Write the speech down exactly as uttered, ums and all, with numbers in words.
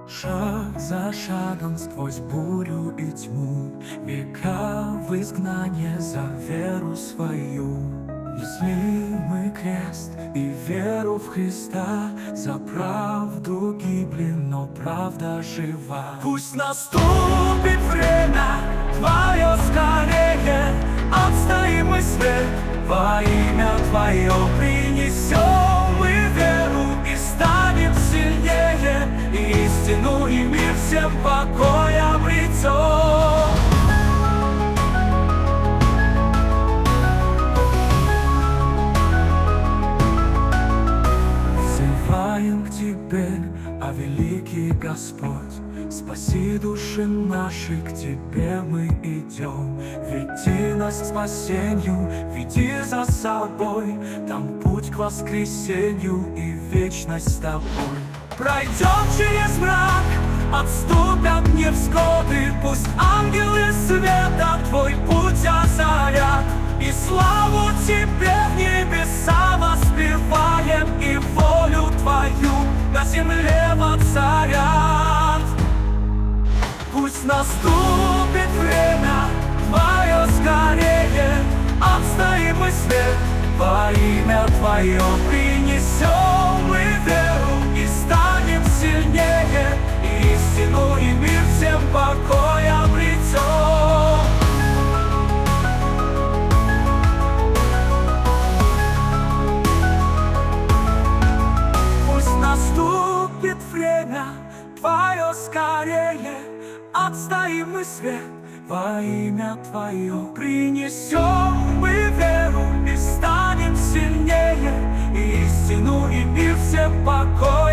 Шаг за шагом сквозь бурю и тьму, века в изгнание за веру свою. Несли мы крест и веру в Христа, за правду гибли, но правда жива. Пусть наступит время Твое скорее, отстоим мы свет, во имя Твое принесем мы веру и станем сильнее, и истину и мир всем покой обретем. Взываем к Тебе, а великий Господь, спаси души наши, к Тебе мы идем. Веди нас к спасению, веди за собой, там путь к воскресению и вечность с Тобой. Пройдем через мрак, отступят невзгоды, пусть ангелы света Твой путь озарят, и славу Тебе в небеса воспеваем, и волю Твою на земле воцарят. Пусть наступит время Твое скорее, отстоим мы свет, во имя Твое принесем мы веру и станем сильнее, и истину и мир всем покой обретем. Пусть наступит время Твое скорее, отстоим мы свет, во имя Твое принесем мы веру и станем сильнее, и истину и мир всем покой